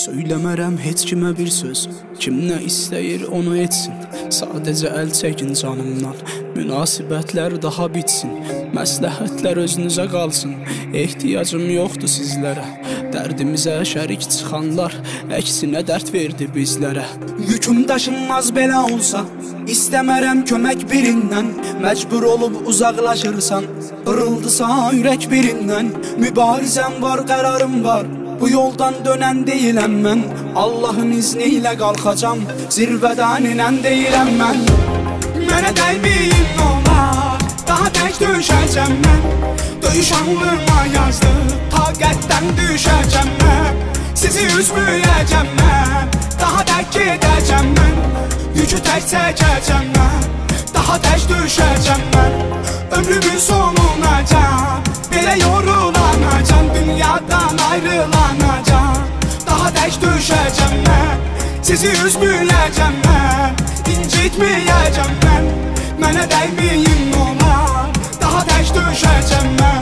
Söyləmərəm heç kimə bir söz, kim nə istəyir onu etsin. Sadəcə əl çəkin canımdan, münasibətlər daha bitsin. Məsləhətlər özünüzə qalsın, ehtiyacım yoxdur sizlərə. Dərdimizə şərik çıxanlar əksinə dərd verdi bizlərə. Yüküm daşınmaz belə olsa, İstəmərəm kömək birindən, məcbur olub uzaqlaşırsan, qırıldısa ürək birindən. Mübarizəm var, qərarım var, bu yoldan dönən deyiləm mən. Allahın izni ilə qalxacam, zirvədən inən deyiləm mən. Mənə dəyməyin olar, daha tək düşəcəm mən. Döyüş anlıma yazdı, taqətdən düşəcəm mən. Sizi üzməyəcəm mən, daha tək gedəcəm mən. Yükü tək çəkəcəm mən, daha tək düşəcəm mən. Ömrümün sonunacam, belə yorulanacam, dünyadan ayrılanacam. Daha tək düşəcəm mən, sizi üzməyəcəm mən, incitməyəcəm mən. Mənə dəyməyin olar, daha tək düşəcəm mən.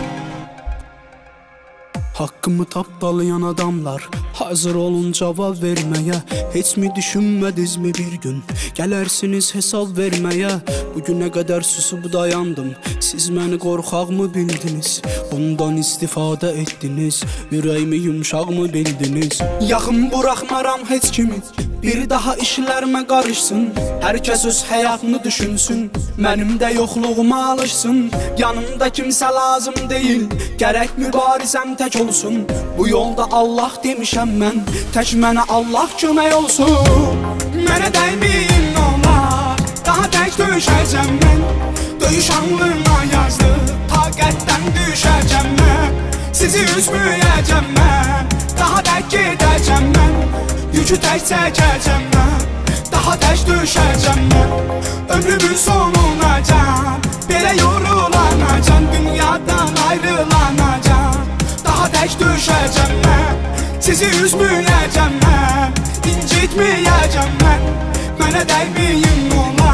Haqqımı tapdalayan adamlar hazır olun cavab verməyə. Heç mi düşünmədinizmi bir gün gələrsiniz hesab verməyə? Bugünə qədər susub dayandım, siz məni qorxaqmı bildiniz? Bundan istifadə etdiniz, ürəyimi yumşaqmı bildiniz? Yaxın buraxmaram heç kimi, bir daha işlərimə qarışsın. Hər kəs öz həyatını düşünsün, mənim də yoxluğuma alışsın. Yanımda kimsə lazım deyil, gərək mübarizəm tək olsun. Bu yolda Allah demişəm mən, tək mənə Allah kömək olsun. Mənə dəyməyin olar, daha tək düşəcəm mən. Döyüş anlıma yazdı, taqətdən düşəcəm mən. Sizi üzməyəcəm mən, daha tək gedəcəm mən. Yükü tək çəkəcəm mən, daha tək düşəcəm mən. Ömrümün sonunacam, belə yorulanacam, dünyadan ayrılanacam. Daha tək düşəcəm mən, sizi üzməyəcəm mən, incitməyəcəm mən. Mənə dəyməyin olar.